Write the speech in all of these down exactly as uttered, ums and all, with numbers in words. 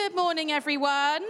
Good morning, everyone.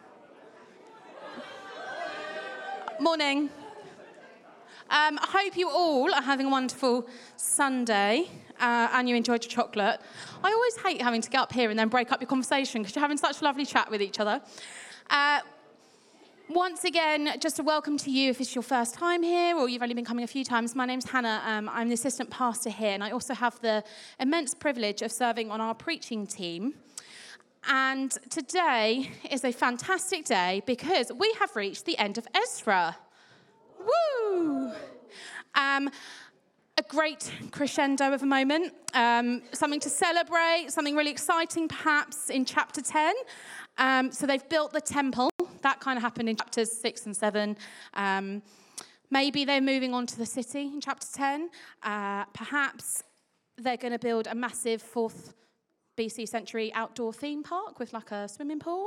Morning. Um, I hope you all are having a wonderful Sunday uh, and you enjoyed your chocolate. I always hate having to get up here and then break up your conversation because you're having such a lovely chat with each other. Uh, once again, just a welcome to you if it's your first time here or you've only been coming a few times. My name's Hannah. Um, I'm the assistant pastor here, and I also have the immense privilege of serving on our preaching team. And today is a fantastic day because we have reached the end of Ezra. Woo! Um, a great crescendo of a moment, um, something to celebrate, something really exciting perhaps in chapter ten. Um, so they've built the temple. That kind of happened in chapters six and seven. Um, maybe they're moving on to the city in chapter ten. Uh, perhaps they're going to build a massive fourth B C century outdoor theme park with like a swimming pool.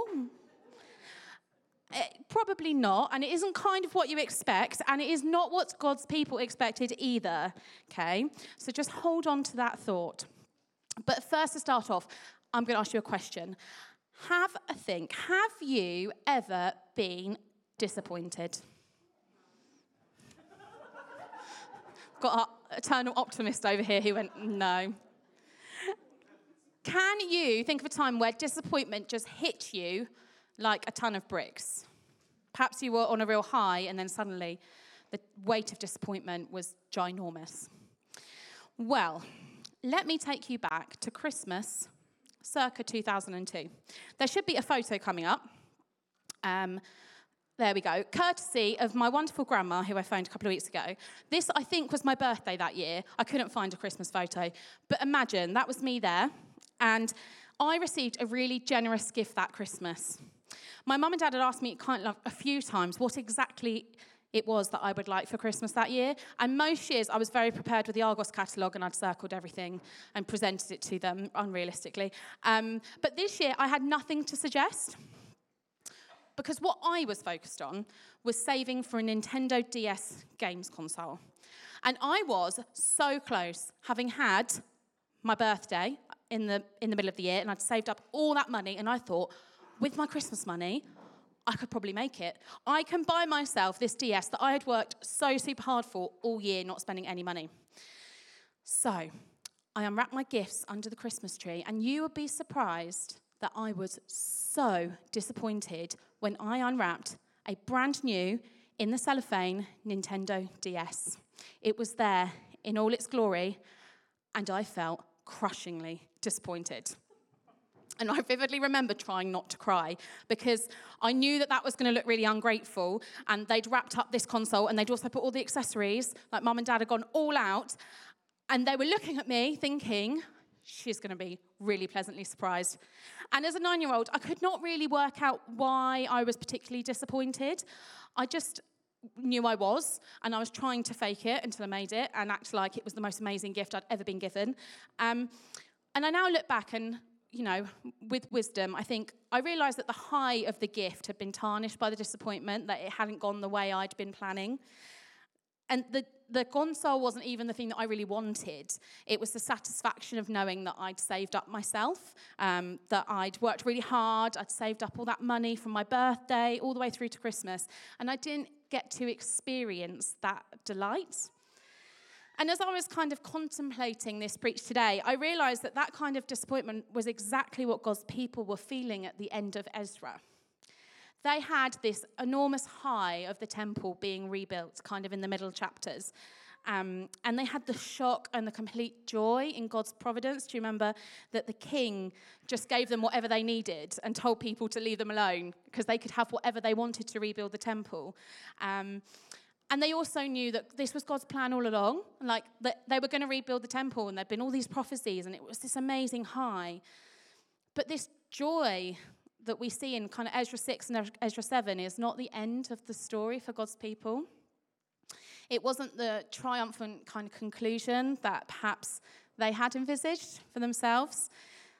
It, probably not, and it isn't kind of what you expect, and it is not what God's people expected either, okay? So just hold on to that thought. But first, to start off, I'm going to ask you a question. Have a think. Have you ever been disappointed? Got our eternal optimist over here who went, no. Can you think of a time where disappointment just hit you like a ton of bricks? Perhaps you were on a real high and then suddenly the weight of disappointment was ginormous. Well, let me take you back to Christmas, circa two thousand two. There should be a photo coming up. Um, there we go. Courtesy of my wonderful grandma, who I phoned a couple of weeks ago. This, I think, was my birthday that year. I couldn't find a Christmas photo. But imagine, that was me there. And I received a really generous gift that Christmas. My mum and dad had asked me kind of a few times what exactly it was that I would like for Christmas that year. And most years I was very prepared with the Argos catalogue and I'd circled everything and presented it to them unrealistically. Um, but this year I had nothing to suggest because what I was focused on was saving for a Nintendo D S games console. And I was so close, having had my birthday in the in the middle of the year, and I'd saved up all that money, and I thought, with my Christmas money, I could probably make it. I can buy myself this D S that I had worked so super hard for all year, not spending any money. So I unwrapped my gifts under the Christmas tree, and you would be surprised that I was so disappointed when I unwrapped a brand new, in the cellophane, Nintendo D S. It was there in all its glory, and I felt crushingly disappointed. And I vividly remember trying not to cry because I knew that that was going to look really ungrateful, and they'd wrapped up this console and they'd also put all the accessories, like mum and dad had gone all out, and they were looking at me thinking, she's going to be really pleasantly surprised. And as a nine-year-old, I could not really work out why I was particularly disappointed. I just knew I was, and I was trying to fake it until I made it and act like it was the most amazing gift I'd ever been given. Um, and I now look back and, you know, with wisdom, I think I realised that the high of the gift had been tarnished by the disappointment, that it hadn't gone the way I'd been planning. And the, the console wasn't even the thing that I really wanted. It was the satisfaction of knowing that I'd saved up myself, um, that I'd worked really hard, I'd saved up all that money from my birthday all the way through to Christmas, and I didn't get to experience that delight. And as I was kind of contemplating this preach today, I realised that that kind of disappointment was exactly what God's people were feeling at the end of Ezra. They had this enormous high of the temple being rebuilt, kind of in the middle chapters. Um, and they had the shock and the complete joy in God's providence. Do you remember that the king just gave them whatever they needed and told people to leave them alone because they could have whatever they wanted to rebuild the temple? Um, and they also knew that this was God's plan all along, like that they were going to rebuild the temple, and there'd been all these prophecies, and it was this amazing high. But this joy that we see in kind of Ezra six and Ezra seven is not the end of the story for God's people. It wasn't the triumphant kind of conclusion that perhaps they had envisaged for themselves.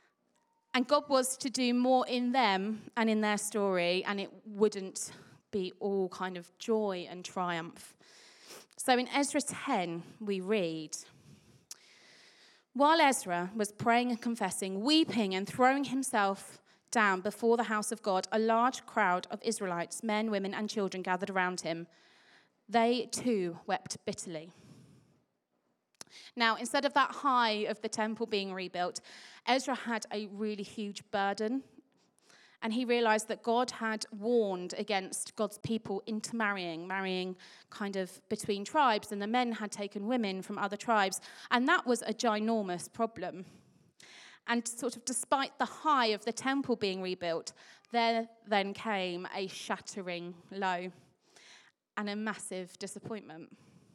And God was to do more in them and in their story, and it wouldn't be all kind of joy and triumph. So in Ezra ten, we read, while Ezra was praying and confessing, weeping and throwing himself down before the house of God, a large crowd of Israelites, men, women, and children gathered around him. They too wept bitterly. Now, instead of that high of the temple being rebuilt, Ezra had a really huge burden. And he realized that God had warned against God's people intermarrying, marrying kind of between tribes, and the men had taken women from other tribes. And that was a ginormous problem. And sort of despite the high of the temple being rebuilt, there then came a shattering low and a massive disappointment.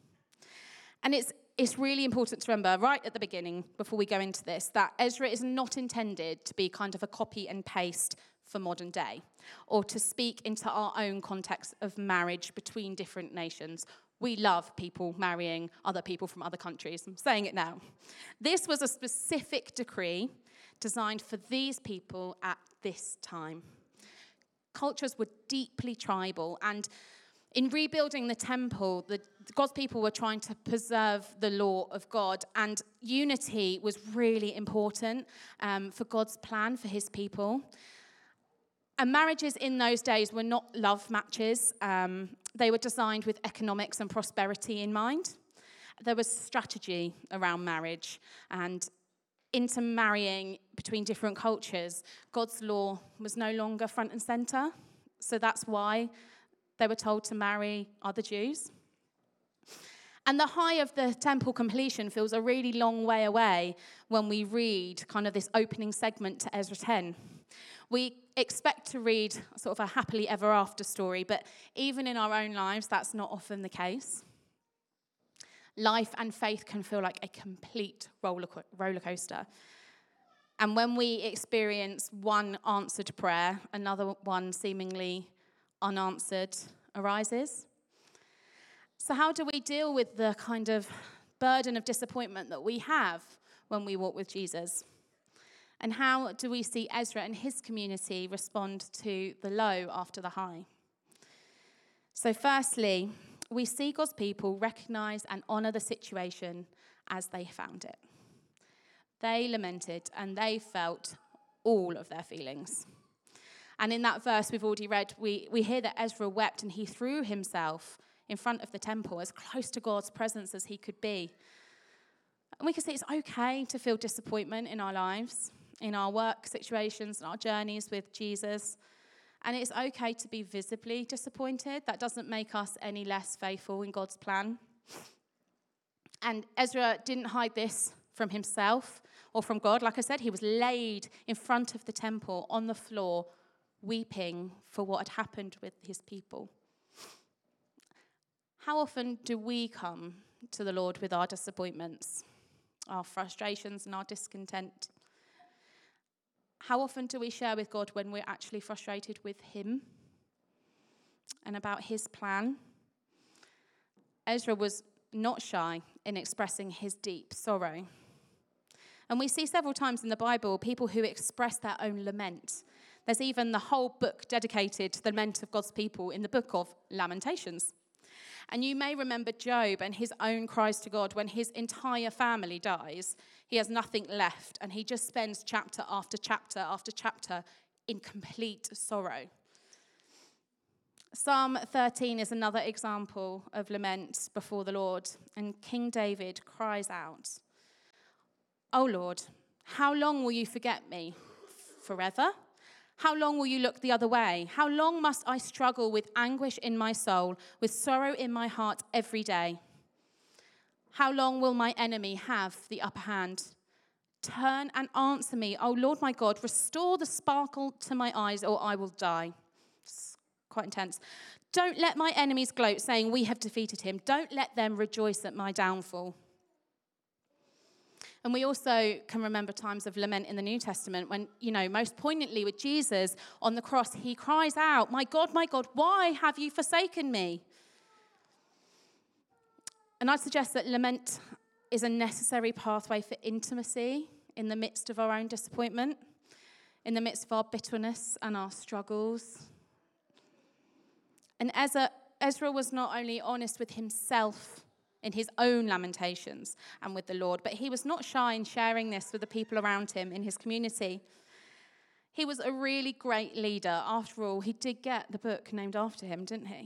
And it's it's really important to remember right at the beginning, before we go into this, that Ezra is not intended to be kind of a copy and paste for modern day, or to speak into our own context of marriage between different nations. We love people marrying other people from other countries. I'm saying it now. This was a specific decree designed for these people at this time. Cultures were deeply tribal, and in rebuilding the temple, the, God's people were trying to preserve the law of God, and unity was really important um, for God's plan for his people. And marriages in those days were not love matches. Um, they were designed with economics and prosperity in mind. There was strategy around marriage and intermarrying between different cultures. God's law was no longer front and center, so that's why they were told to marry other Jews. And the high of the temple completion feels a really long way away when we read kind of this opening segment to Ezra ten. We expect to read sort of a happily ever after story, but even in our own lives, that's not often the case. Life and faith can feel like a complete roller co- roller coaster. And when we experience one answered prayer, another one seemingly unanswered arises. So how do we deal with the kind of burden of disappointment that we have when we walk with Jesus? And how do we see Ezra and his community respond to the low after the high? So firstly, we see God's people recognize and honor the situation as they found it. They lamented and they felt all of their feelings. And in that verse we've already read, we, we hear that Ezra wept and he threw himself in front of the temple as close to God's presence as he could be. And we can see it's okay to feel disappointment in our lives, in our work situations, and our journeys with Jesus. And it's okay to be visibly disappointed. That doesn't make us any less faithful in God's plan. And Ezra didn't hide this from himself or from God. Like I said, he was laid in front of the temple on the floor, weeping for what had happened with his people. How often do we come to the Lord with our disappointments, our frustrations and our discontent? How often do we share with God when we're actually frustrated with him and about his plan? Ezra was not shy in expressing his deep sorrow. And we see several times in the Bible people who express their own lament. There's even the whole book dedicated to the lament of God's people in the book of Lamentations. And you may remember Job and his own cries to God when his entire family dies. He has nothing left, and he just spends chapter after chapter after chapter in complete sorrow. Psalm thirteen is another example of lament before the Lord, and King David cries out, "O Lord, how long will you forget me? Forever? How long will you look the other way? How long must I struggle with anguish in my soul, with sorrow in my heart every day? How long will my enemy have the upper hand? Turn and answer me, O Lord my God. Restore the sparkle to my eyes, or I will die." It's quite intense. "Don't let my enemies gloat, saying, 'We have defeated him.' Don't let them rejoice at my downfall." And we also can remember times of lament in the New Testament when, you know, most poignantly with Jesus on the cross, he cries out, "My God, my God, why have you forsaken me?" And I'd suggest that lament is a necessary pathway for intimacy in the midst of our own disappointment, in the midst of our bitterness and our struggles. And Ezra, Ezra was not only honest with himself in his own lamentations and with the Lord, but he was not shy in sharing this with the people around him in his community. He was a really great leader. After all, he did get the book named after him, didn't he?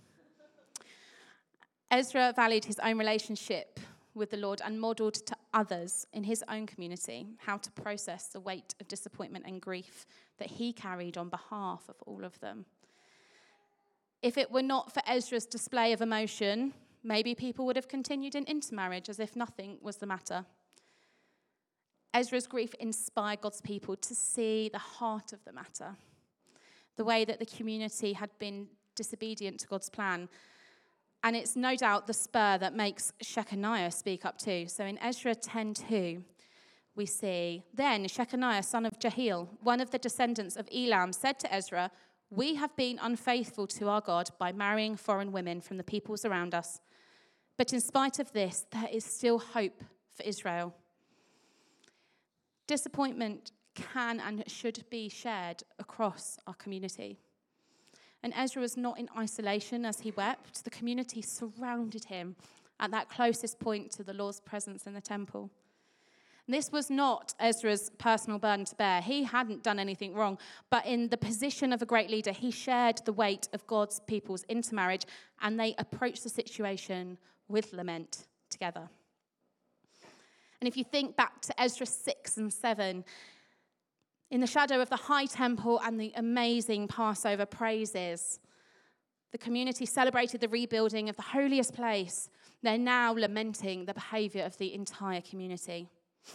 Ezra valued his own relationship with the Lord and modelled to others in his own community how to process the weight of disappointment and grief that he carried on behalf of all of them. If it were not for Ezra's display of emotion, maybe people would have continued in intermarriage as if nothing was the matter. Ezra's grief inspired God's people to see the heart of the matter, the way that the community had been disobedient to God's plan. And it's no doubt the spur that makes Shechaniah speak up too. So in Ezra ten two, we see, then Shechaniah, son of Jehiel, one of the descendants of Elam, said to Ezra, "We have been unfaithful to our God by marrying foreign women from the peoples around us. But in spite of this, there is still hope for Israel." Disappointment can and should be shared across our community. And Ezra was not in isolation as he wept. The community surrounded him at that closest point to the Lord's presence in the temple. And this was not Ezra's personal burden to bear. He hadn't done anything wrong. But in the position of a great leader, he shared the weight of God's people's intermarriage, and they approached the situation with lament together. And if you think back to Ezra six and seven, in the shadow of the high temple and the amazing Passover praises, the community celebrated the rebuilding of the holiest place. They're now lamenting the behavior of the entire community.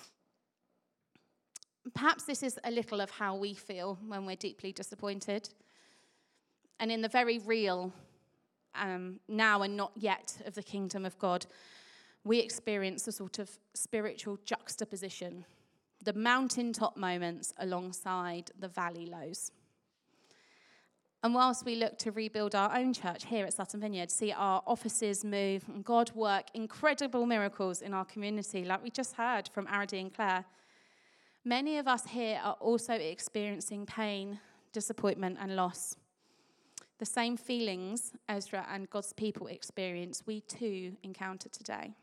Perhaps this is a little of how we feel when we're deeply disappointed. And in the very real um, now and not yet of the kingdom of God, we experience a sort of spiritual juxtaposition, the mountaintop moments alongside the valley lows. And whilst we look to rebuild our own church here at Sutton Vineyard, see our offices move, and God work incredible miracles in our community, like we just heard from Aradi and Claire, many of us here are also experiencing pain, disappointment, and loss. The same feelings Ezra and God's people experience, we too encounter today.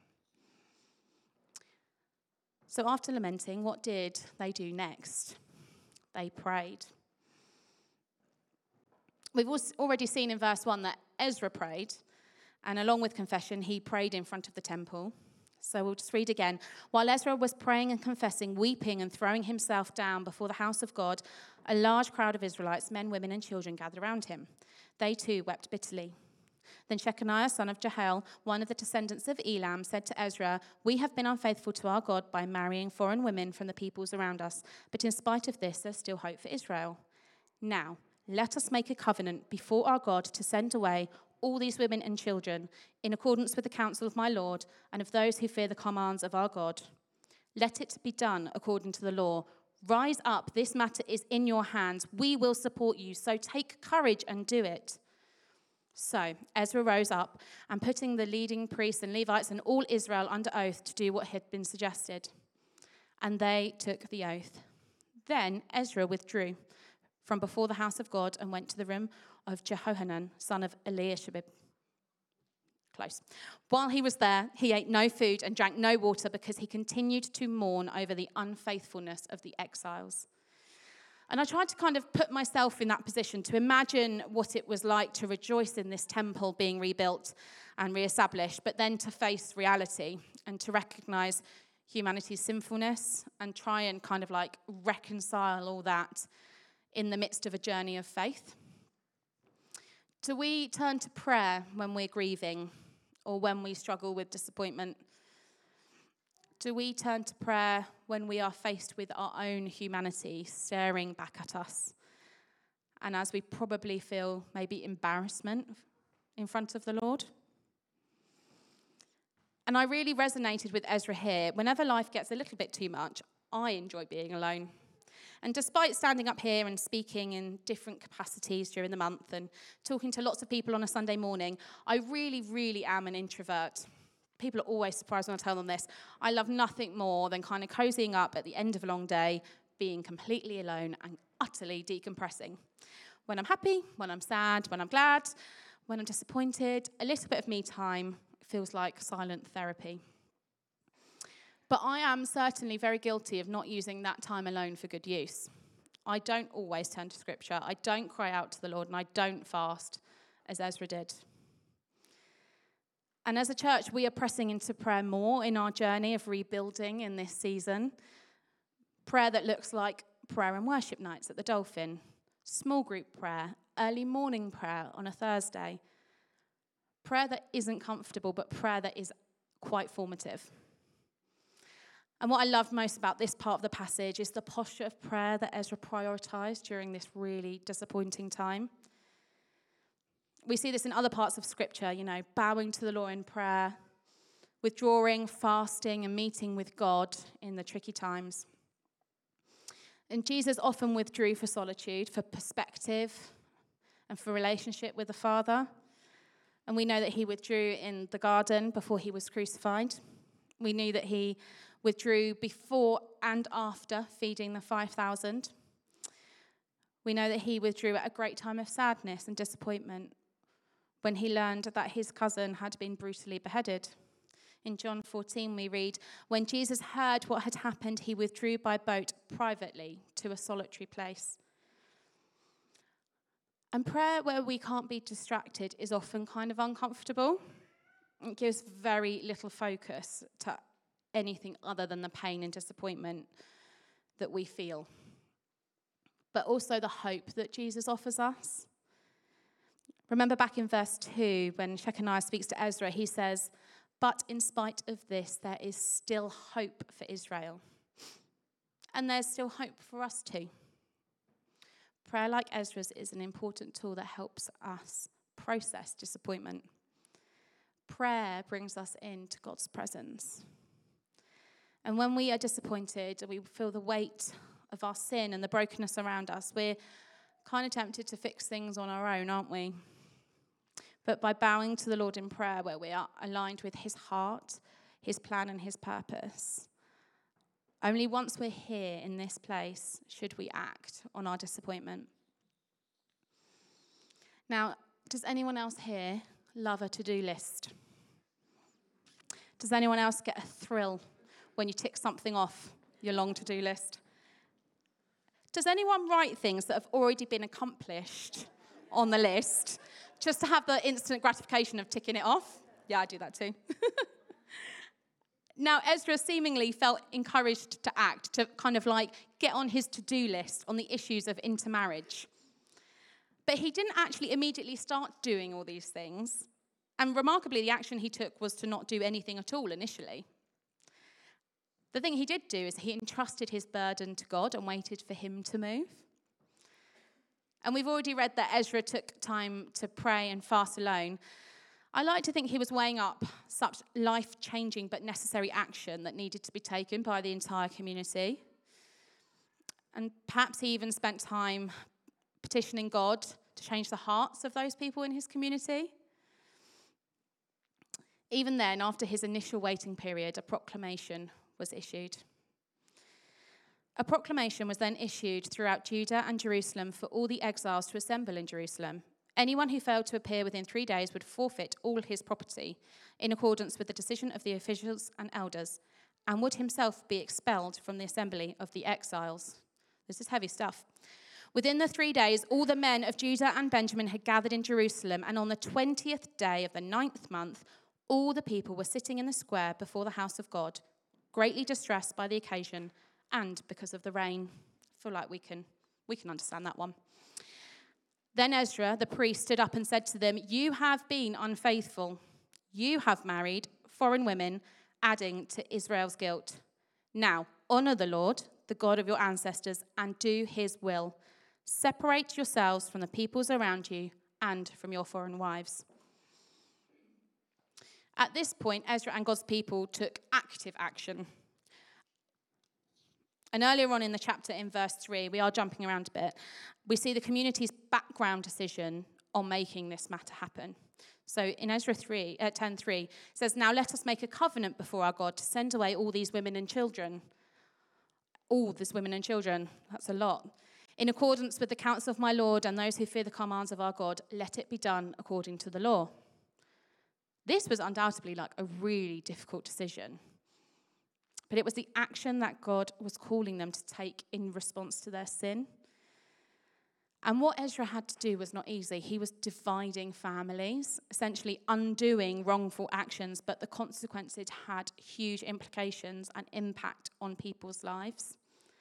So after lamenting, what did they do next? They prayed. We've already seen in verse one that Ezra prayed, and along with confession, he prayed in front of the temple. So we'll just read again. While Ezra was praying and confessing, weeping and throwing himself down before the house of God, a large crowd of Israelites, men, women, and children, gathered around him. They too wept bitterly. Then Shechaniah, son of Jehiel, one of the descendants of Elam, said to Ezra, "We have been unfaithful to our God by marrying foreign women from the peoples around us. But in spite of this, there's still hope for Israel. Now, let us make a covenant before our God to send away all these women and children, in accordance with the counsel of my Lord and of those who fear the commands of our God. Let it be done according to the law. Rise up, this matter is in your hands. We will support you, so take courage and do it." So Ezra rose up, and putting the leading priests and Levites and all Israel under oath to do what had been suggested. And they took the oath. Then Ezra withdrew from before the house of God and went to the room of Jehohanan, son of Eliashib. Close. While he was there, he ate no food and drank no water because he continued to mourn over the unfaithfulness of the exiles. And I tried to kind of put myself in that position to imagine what it was like to rejoice in this temple being rebuilt and reestablished, but then to face reality and to recognize humanity's sinfulness and try and kind of like reconcile all that in the midst of a journey of faith. Do we turn to prayer when we're grieving or when we struggle with disappointment? Do we turn to prayer when we are faced with our own humanity staring back at us? And as we probably feel maybe embarrassment in front of the Lord? And I really resonated with Ezra here. Whenever life gets a little bit too much, I enjoy being alone. And despite standing up here and speaking in different capacities during the month and talking to lots of people on a Sunday morning, I really, really am an introvert. People are always surprised when I tell them this. I love nothing more than kind of cozying up at the end of a long day, being completely alone and utterly decompressing. When I'm happy, when I'm sad, when I'm glad, when I'm disappointed, a little bit of me time feels like silent therapy. But I am certainly very guilty of not using that time alone for good use. I don't always turn to Scripture. I don't cry out to the Lord, and I don't fast as Ezra did. And as a church, we are pressing into prayer more in our journey of rebuilding in this season. Prayer that looks like prayer and worship nights at the Dolphin, small group prayer, early morning prayer on a Thursday. Prayer that isn't comfortable, but prayer that is quite formative. And what I love most about this part of the passage is the posture of prayer that Ezra prioritized during this really disappointing time. We see this in other parts of Scripture, you know, bowing to the Lord in prayer, withdrawing, fasting, and meeting with God in the tricky times. And Jesus often withdrew for solitude, for perspective, and for relationship with the Father. And we know that he withdrew in the garden before he was crucified. We knew that he withdrew before and after feeding the five thousand. We know that he withdrew at a great time of sadness and disappointment when he learned that his cousin had been brutally beheaded. In John fourteen, we read, when Jesus heard what had happened, he withdrew by boat privately to a solitary place. And prayer where we can't be distracted is often kind of uncomfortable. It gives very little focus to anything other than the pain and disappointment that we feel, but also the hope that Jesus offers us. Remember back in verse two, when Shechaniah speaks to Ezra, he says, but in spite of this, there is still hope for Israel. And there's still hope for us too. Prayer like Ezra's is an important tool that helps us process disappointment. Prayer brings us into God's presence. And when we are disappointed and we feel the weight of our sin and the brokenness around us, we're kind of tempted to fix things on our own, aren't we? But by bowing to the Lord in prayer, where we are aligned with his heart, his plan, and his purpose, only once we're here in this place should we act on our disappointment. Now, does anyone else here love a to-do list? Does anyone else get a thrill when you tick something off your long to-do list? Does anyone write things that have already been accomplished on the list just to have the instant gratification of ticking it off? Yeah, I do that too. Now, Ezra seemingly felt encouraged to act, to kind of like get on his to-do list on the issues of intermarriage. But he didn't actually immediately start doing all these things. And remarkably, the action he took was to not do anything at all initially. The thing he did do is he entrusted his burden to God and waited for him to move. And we've already read that Ezra took time to pray and fast alone. I like to think he was weighing up such life-changing but necessary action that needed to be taken by the entire community. And perhaps he even spent time petitioning God to change the hearts of those people in his community. Even then, after his initial waiting period, a proclamation was issued. A proclamation was then issued throughout Judah and Jerusalem for all the exiles to assemble in Jerusalem. Anyone who failed to appear within three days would forfeit all his property in accordance with the decision of the officials and elders, and would himself be expelled from the assembly of the exiles. This is heavy stuff. Within the three days, all the men of Judah and Benjamin had gathered in Jerusalem, and on the twentieth day of the ninth month, all the people were sitting in the square before the house of God, greatly distressed by the occasion and because of the rain. I feel like we can, we can understand that one. Then Ezra, the priest, stood up and said to them, you have been unfaithful. You have married foreign women, adding to Israel's guilt. Now, honor the Lord, the God of your ancestors, and do his will. Separate yourselves from the peoples around you and from your foreign wives. At this point, Ezra and God's people took active action. And earlier on in the chapter, in verse three, we are jumping around a bit, we see the community's background decision on making this matter happen. So in Ezra three, uh, ten three, it says, now let us make a covenant before our God to send away all these women and children. All these women and children, that's a lot. In accordance with the counsel of my Lord and those who fear the commands of our God, let it be done according to the law. This was undoubtedly like a really difficult decision. But it was the action that God was calling them to take in response to their sin. And what Ezra had to do was not easy. He was dividing families, essentially undoing wrongful actions, but the consequences had huge implications and impact on people's lives.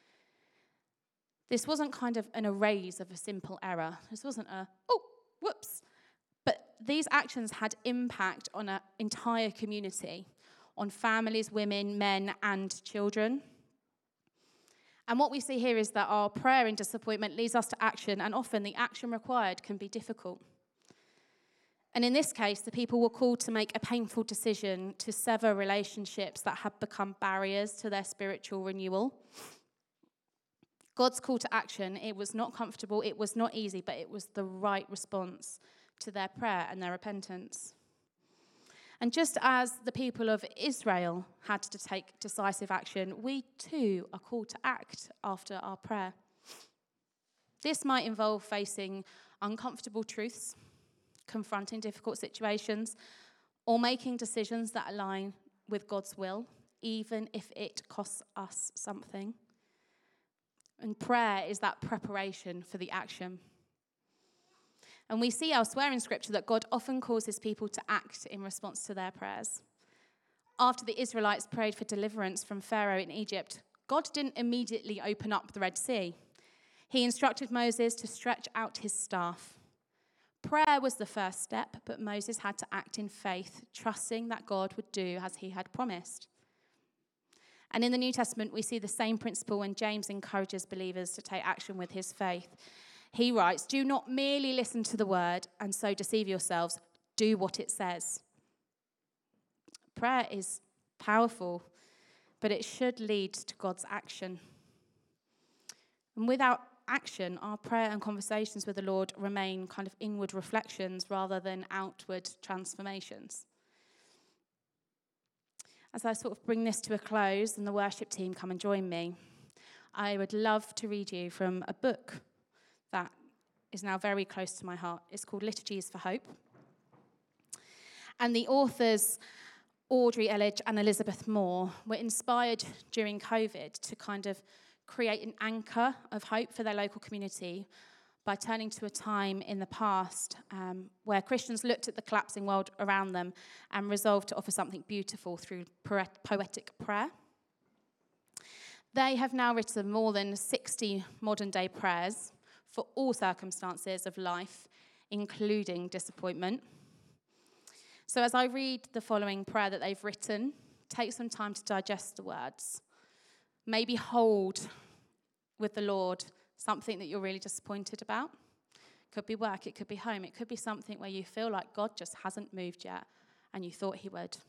This wasn't kind of an erase of a simple error. This wasn't a, oh, whoops. But these actions had impact on an entire community, on families, women, men, and children. And what we see here is that our prayer in disappointment leads us to action, and often the action required can be difficult. And in this case, the people were called to make a painful decision to sever relationships that had become barriers to their spiritual renewal. God's call to action, it was not comfortable, it was not easy, but it was the right response to their prayer and their repentance. And just as the people of Israel had to take decisive action, we too are called to act after our prayer. This might involve facing uncomfortable truths, confronting difficult situations, or making decisions that align with God's will, even if it costs us something. And prayer is that preparation for the action. And we see elsewhere in Scripture that God often calls his people to act in response to their prayers. After the Israelites prayed for deliverance from Pharaoh in Egypt, God didn't immediately open up the Red Sea. He instructed Moses to stretch out his staff. Prayer was the first step, but Moses had to act in faith, trusting that God would do as he had promised. And in the New Testament, we see the same principle when James encourages believers to take action with his faith. He writes, "Do not merely listen to the word and so deceive yourselves. Do what it says." Prayer is powerful, but it should lead to God's action. And without action, our prayer and conversations with the Lord remain kind of inward reflections rather than outward transformations. As I sort of bring this to a close and the worship team come and join me, I would love to read you from a book that is now very close to my heart. It's called Liturgies for Hope. And the authors, Audrey Elledge and Elizabeth Moore, were inspired during COVID to kind of create an anchor of hope for their local community by turning to a time in the past um, where Christians looked at the collapsing world around them and resolved to offer something beautiful through poetic prayer. They have now written more than sixty modern-day prayers for all circumstances of life, including disappointment. So as I read the following prayer that they've written, take some time to digest the words. Maybe hold with the Lord something that you're really disappointed about. It could be work, it could be home, it could be something where you feel like God just hasn't moved yet and you thought he would.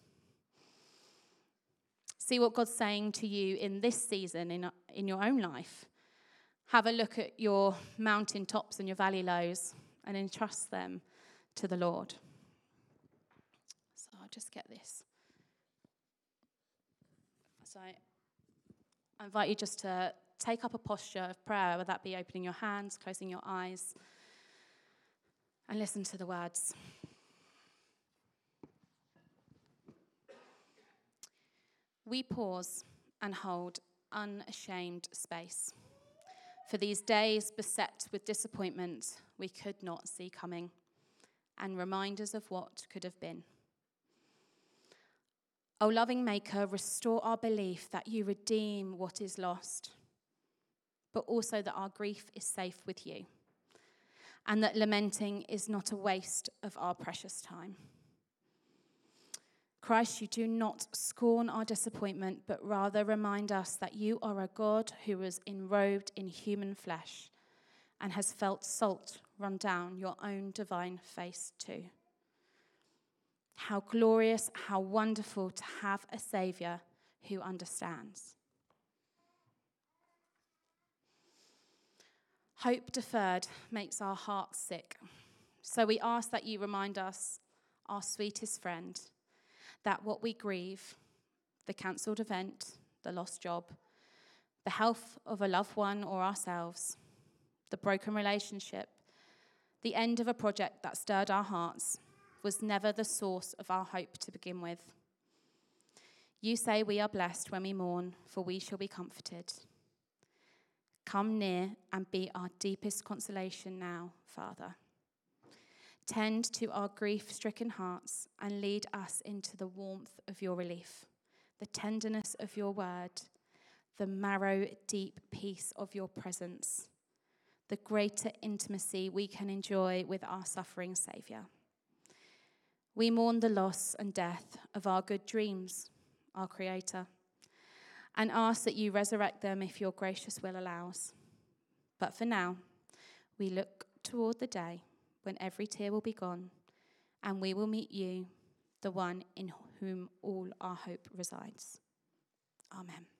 See what God's saying to you in this season in, in your own life. Have a look at your mountain tops and your valley lows and entrust them to the Lord. So I'll just get this. So I invite you just to take up a posture of prayer, whether that be opening your hands, closing your eyes, and listen to the words. We pause and hold unashamed space for these days beset with disappointment we could not see coming, and reminders of what could have been. O loving Maker, restore our belief that you redeem what is lost, but also that our grief is safe with you, and that lamenting is not a waste of our precious time. Christ, you do not scorn our disappointment, but rather remind us that you are a God who was enrobed in human flesh and has felt salt run down your own divine face too. How glorious, how wonderful to have a Saviour who understands. Hope deferred makes our hearts sick. So we ask that you remind us, our sweetest friend, that what we grieve, the cancelled event, the lost job, the health of a loved one or ourselves, the broken relationship, the end of a project that stirred our hearts, was never the source of our hope to begin with. You say we are blessed when we mourn, for we shall be comforted. Come near and be our deepest consolation now, Father. Tend to our grief-stricken hearts and lead us into the warmth of your relief, the tenderness of your word, the marrow-deep peace of your presence, the greater intimacy we can enjoy with our suffering Saviour. We mourn the loss and death of our good dreams, our Creator, and ask that you resurrect them if your gracious will allows. But for now, we look toward the day when every tear will be gone, and we will meet you, the one in whom all our hope resides. Amen.